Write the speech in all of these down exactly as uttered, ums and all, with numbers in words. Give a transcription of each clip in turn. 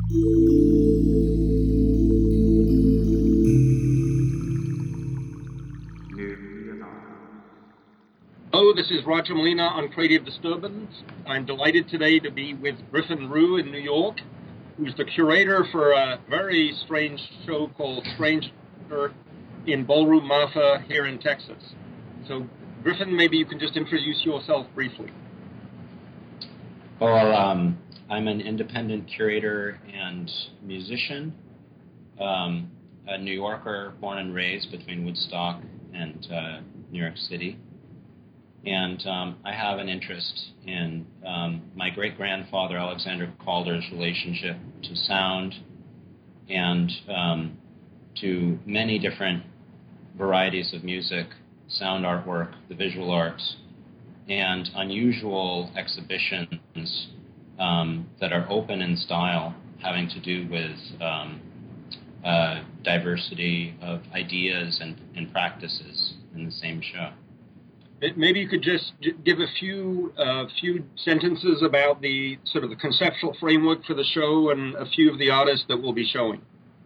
Hello, this is Roger Molina on Creative Disturbance. I'm delighted today to be with Griffin Rue in New York, who's the curator for a very strange show called Strange in Ballroom Marfa here in Texas. So, Griffin, maybe you can just introduce yourself briefly. Well, um, I'm an independent curator and musician, um, a New Yorker born and raised between Woodstock and uh, New York City. And um, I have an interest in um, my great-grandfather Alexander Calder's relationship to sound and um, to many different varieties of music, sound artwork, the visual arts, and unusual exhibitions um, that are open in style, having to do with um, uh, diversity of ideas and, and practices in the same show. Maybe you could just give a few uh, few sentences about the sort of the conceptual framework for the show and a few of the artists that we'll be showing.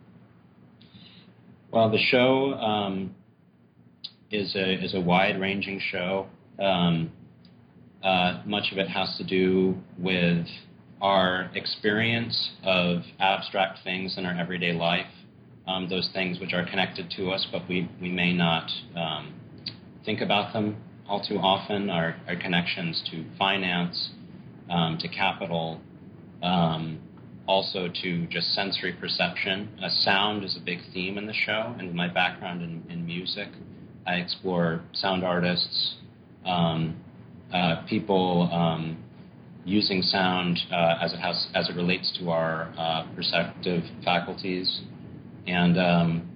Well, the show um, is a is a wide-ranging show. Um, uh, much of it has to do with our experience of abstract things in our everyday life, um, those things which are connected to us, but we, we may not um, think about them all too often, our, our connections to finance, um, to capital, um, also to just sensory perception. Uh, sound is a big theme in the show, and with my background in, in music, I explore sound artists, um, uh, people um, using sound uh, as it has as it relates to our uh, perceptive faculties, and um,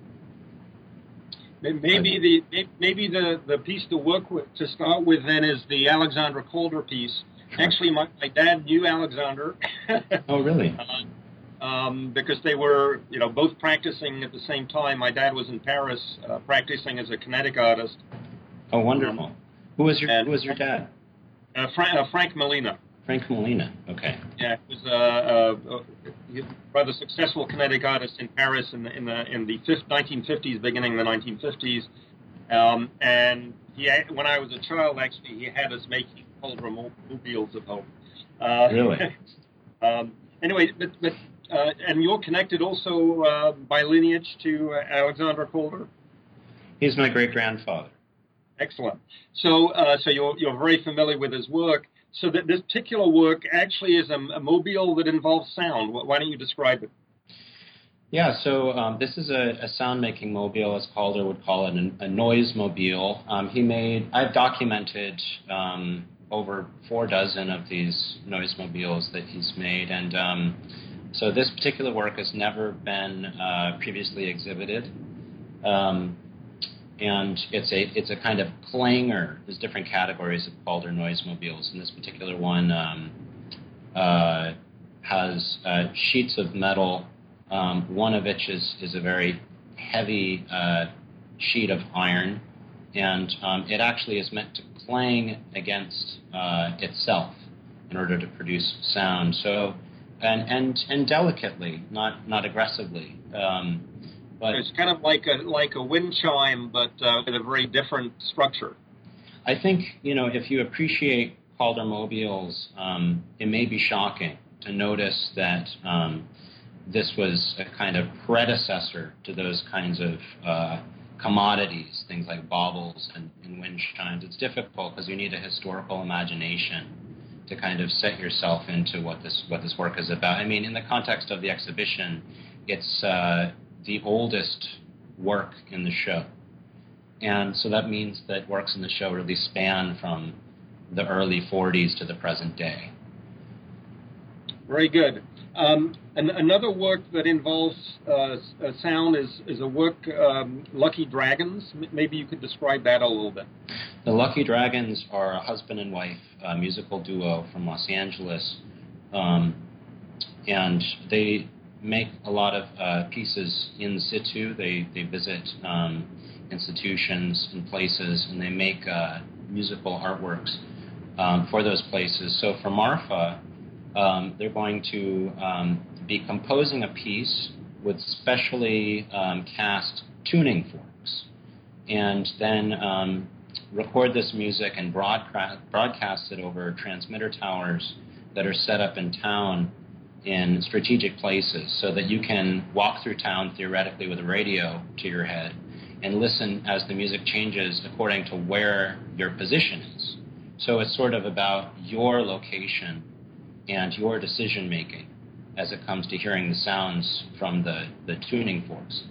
Maybe the maybe the, the piece to work with to start with then is the Alexander Calder piece. Sure. Actually, my, my dad knew Alexander. Oh, really? uh, um, because they were, you know, both practicing at the same time. My dad was in Paris uh, practicing as a kinetic artist. Oh, wonderful. Um, who was your and, Who was your dad? Uh, Fra- uh, Frank Molina. Frank Molina. Okay. Yeah, he was a, a, a rather successful kinetic artist in Paris in the in the in the nineteen fifties, beginning of the nineteen fifties. Um, and he, had, when I was a child, actually, he had us making Calder mobiles at home. Uh, really? um, anyway, but but uh, and you're connected also uh, by lineage to uh, Alexander Calder. He's my great grandfather. Excellent. So uh, so you're you're very familiar with his work. So that this particular work actually is a, a mobile that involves sound. Why don't you describe it? Yeah, so um, this is a, a sound-making mobile, as Calder would call it, a noise mobile. Um, he made, I've documented um, over four dozen of these noise mobiles that he's made, and um, so this particular work has never been uh, previously exhibited. Um, And it's a it's a kind of clanger. There's different categories of Calder noise mobiles, and this particular one um, uh, has uh, sheets of metal. Um, one of which is is a very heavy uh, sheet of iron, and um, it actually is meant to clang against uh, itself in order to produce sound. So, and and and delicately, not not aggressively. Um, But it's kind of like a like a wind chime, but uh, with a very different structure. I think, you know, if you appreciate Calder mobiles, um, it may be shocking to notice that um, this was a kind of predecessor to those kinds of uh, commodities, things like baubles and, and wind chimes. It's difficult because you need a historical imagination to kind of set yourself into what this what this work is about. I mean, in the context of the exhibition, it's uh, the oldest work in the show. And so that means that works in the show really span from the early forties to the present day. Very good. Um, and another work that involves uh, sound is, is a work, um, Lucky Dragons. M- maybe you could describe that a little bit. The Lucky Dragons are a husband and wife uh, musical duo from Los Angeles. Um, and they make a lot of uh, pieces in situ. They, they visit um, institutions and places, and they make uh, musical artworks um, for those places. So for Marfa, um, they're going to um, be composing a piece with specially um, cast tuning forks, and then um, record this music and broadcast, broadcast it over transmitter towers that are set up in town in strategic places so that you can walk through town theoretically with a radio to your head and listen as the music changes according to where your position is. So it's sort of about your location and your decision making as it comes to hearing the sounds from the, the tuning forks.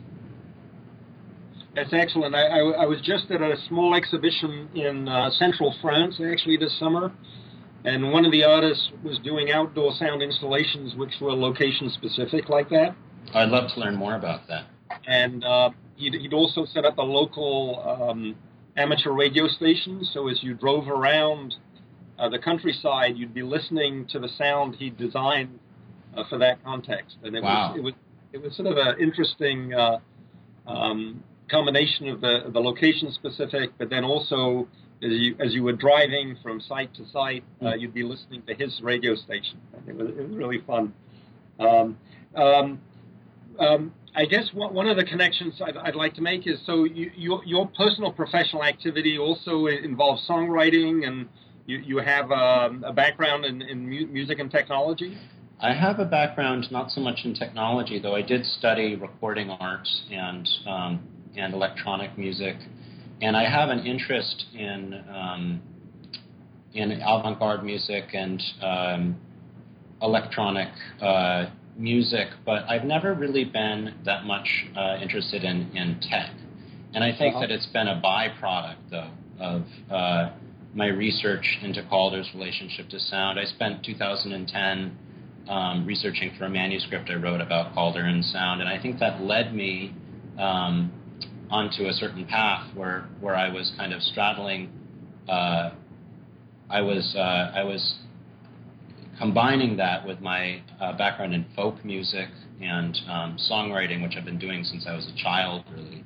That's excellent. I, I, I was just at a small exhibition in uh, central France, actually, this summer, and one of the artists was doing outdoor sound installations which were location-specific like that. I'd love to learn more about that. And uh, he'd, he'd also set up a local um, amateur radio station, so as you drove around uh, the countryside, you'd be listening to the sound he designed uh, for that context. And it wow. was it was it was sort of an interesting uh, um, combination of the the location specific, but then also as you as you were driving from site to site, uh, you'd be listening to his radio station. It was it was really fun. Um, um, um, I guess one of the connections I'd, I'd like to make is so you, your your personal professional activity also involves songwriting, and you you have a, a background in, in mu- music and technology. I have a background not so much in technology, though I did study recording arts and um, and electronic music, and I have an interest in um, in avant-garde music and um, electronic uh, music, but I've never really been that much uh, interested in, in tech, and I think uh-huh. that it's been a byproduct, though, of uh, my research into Calder's relationship to sound. I spent two thousand ten Um, researching for a manuscript I wrote about Calder and sound, and I think that led me um, onto a certain path where where I was kind of straddling. Uh, I was uh, I was combining that with my uh, background in folk music and um, songwriting, which I've been doing since I was a child, really.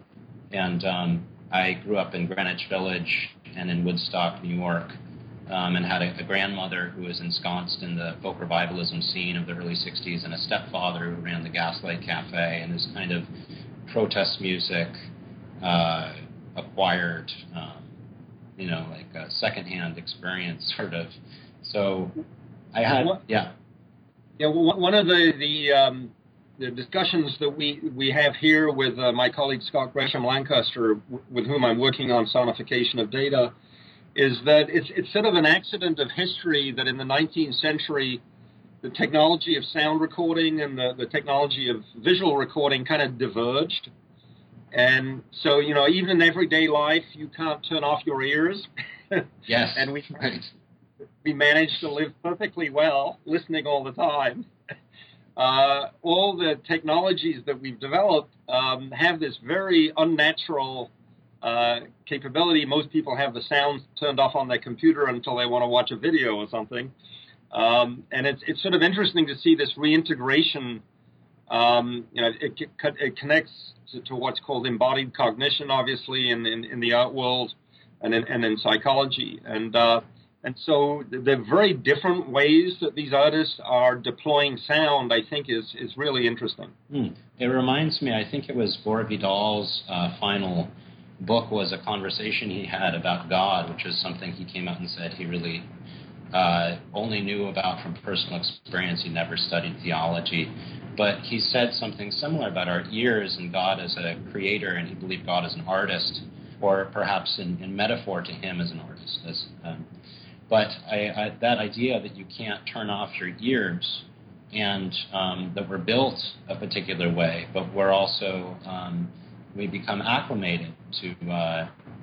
And um, I grew up in Greenwich Village and in Woodstock, New York. Um, and had a, a grandmother who was ensconced in the folk revivalism scene of the early sixties, and a stepfather who ran the Gaslight Cafe, and this kind of protest music uh, acquired, um, you know, like a secondhand experience, sort of. So I had, yeah. Yeah, well, one of the the, um, the discussions that we, we have here with uh, my colleague Scott Gresham Lancaster, w- with whom I'm working on sonification of data, is that it's it's sort of an accident of history that in the nineteenth century, the technology of sound recording and the, the technology of visual recording kind of diverged. And so, you know, even in everyday life, you can't turn off your ears. Yes. And we, right. we managed to live perfectly well, listening all the time. Uh, all the technologies that we've developed um, have this very unnatural Uh, capability. Most people have the sound turned off on their computer until they want to watch a video or something. Um, and it's it's sort of interesting to see this reintegration. Um, you know, it, it connects to, to what's called embodied cognition, obviously, in, in, in the art world and in, and in psychology. And uh, and so the very different ways that these artists are deploying sound, I think, is is really interesting. Hmm. It reminds me, I think it was Gore Vidal's uh, final book was a conversation he had about God, which is something he came out and said he really uh, only knew about from personal experience. He never studied theology. But he said something similar about our ears and God as a creator, and he believed God as an artist, or perhaps in, in metaphor to him as an artist. As, um, but I, I, that idea that you can't turn off your ears, and um, that we're built a particular way, but we're also... Um, we become acclimated to uh,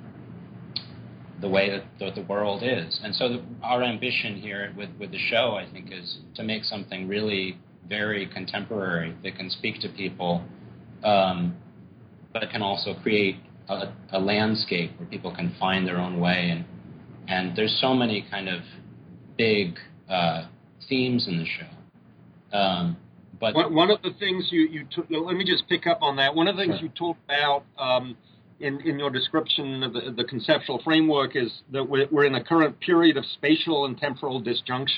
the way that the, the world is. And so the, our ambition here with, with the show, I think, is to make something really very contemporary that can speak to people, um, but can also create a, a landscape where people can find their own way. And, and there's so many kind of big uh, themes in the show. Um, But one, one of the things you, you t- let me just pick up on that. One of the things sure. you talked about um, in, in your description of the, the conceptual framework is that we're, we're in a current period of spatial and temporal disjunction.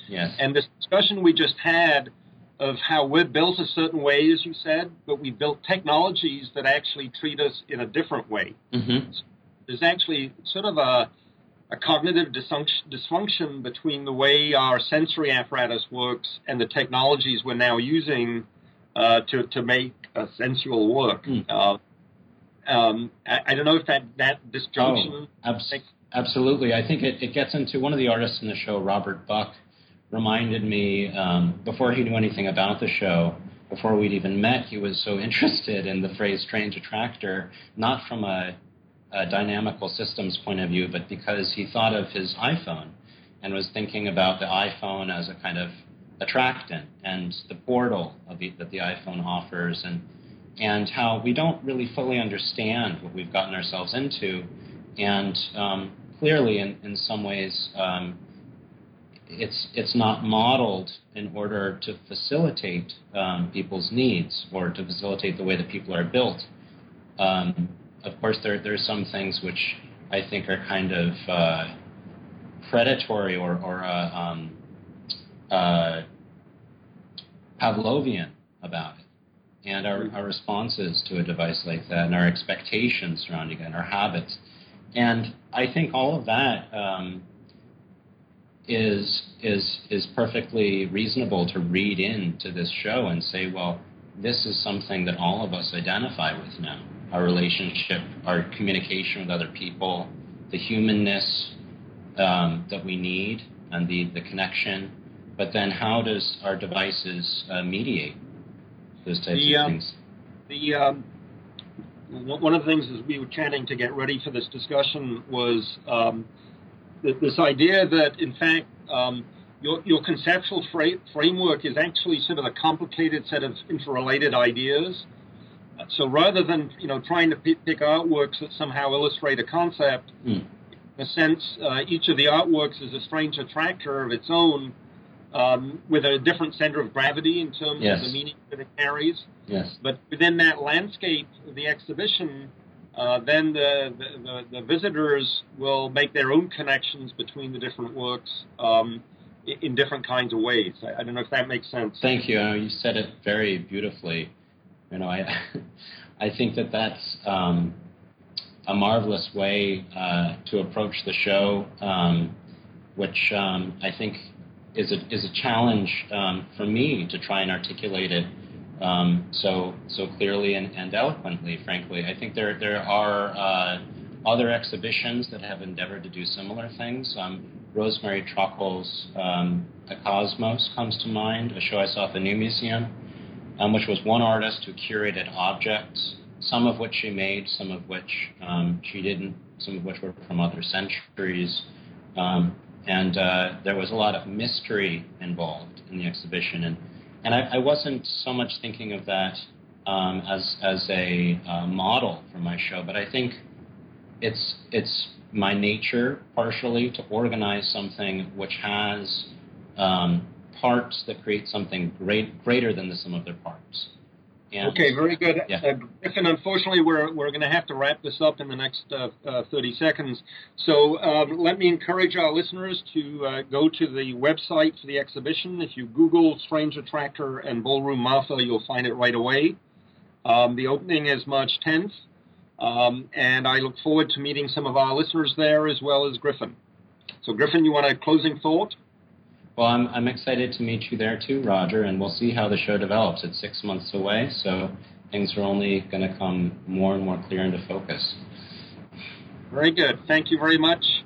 Yes. And this discussion we just had of how we're built a certain way, as you said, but we built technologies that actually treat us in a different way. Mm-hmm. So there's actually sort of a, a cognitive dysfunction, dysfunction between the way our sensory apparatus works and the technologies we're now using uh, to, to make a sensual work. Mm. Uh, um, I, I don't know if that, that disjunction... Oh, abs- absolutely. I think it, it gets into one of the artists in the show, Robert Buck, reminded me, um, before he knew anything about the show, before we'd even met, he was so interested in the phrase strange attractor, not from a, a dynamical systems point of view, but because he thought of his iPhone and was thinking about the iPhone as a kind of attractant and the portal of the, that the iPhone offers, and and how we don't really fully understand what we've gotten ourselves into. And um, clearly, in, in some ways, um, It's it's not modeled in order to facilitate um, people's needs or to facilitate the way that people are built. Um, of course, there there's some things which I think are kind of uh, predatory or or uh, um, uh, Pavlovian about it, and our, our responses to a device like that, and our expectations surrounding it, and our habits, and I think all of that. Um, is is is perfectly reasonable to read into this show and say, well, this is something that all of us identify with now. Our relationship, our communication with other people, the humanness um, that we need, and the, the connection. But then how does our devices uh, mediate those types the, of um, things? The um, one of the things as we were chatting to get ready for this discussion was um, this idea that, in fact, um, your, your conceptual fra- framework is actually sort of a complicated set of interrelated ideas. So rather than, you know, trying to p- pick artworks that somehow illustrate a concept, mm. in a sense, uh, each of the artworks is a strange attractor of its own, um, with a different center of gravity in terms yes. of the meaning that it carries. Yes. But within that landscape of the exhibition, Uh, then the, the, the visitors will make their own connections between the different works um, in, in different kinds of ways. I, I don't know if that makes sense. Thank you. You said it very beautifully. You know, I I think that that's um, a marvelous way uh, to approach the show, um, which um, I think is a is a challenge um, for me to try and articulate it. Um, so so clearly and, and eloquently, frankly. I think there there are uh, other exhibitions that have endeavored to do similar things. Um, Rosemary Truckle's um, The Cosmos comes to mind, a show I saw at the New Museum, um, which was one artist who curated objects, some of which she made, some of which um, she didn't, some of which were from other centuries. Um, and uh, there was a lot of mystery involved in the exhibition. And And I, I wasn't so much thinking of that um, as as a uh, model for my show, but I think it's it's my nature partially to organize something which has um, parts that create something great greater than the sum of their parts. And, okay, very good. Yeah. Uh, Griffin, unfortunately, we're we're going to have to wrap this up in the next uh, uh, thirty seconds. So um, let me encourage our listeners to uh, go to the website for the exhibition. If you Google Strange Attractor and Ballroom Martha, you'll find it right away. Um, the opening is March tenth, um, and I look forward to meeting some of our listeners there as well as Griffin. So, Griffin, you want a closing thought? Well, I'm I'm excited to meet you there too, Roger, and we'll see how the show develops. It's six months away, so things are only going to come more and more clear into focus. Very good. Thank you very much.